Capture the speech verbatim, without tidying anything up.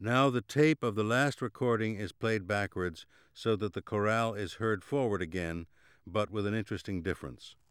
Now the tape of the last recording is played backwards so that the chorale is heard forward again, but with an interesting difference.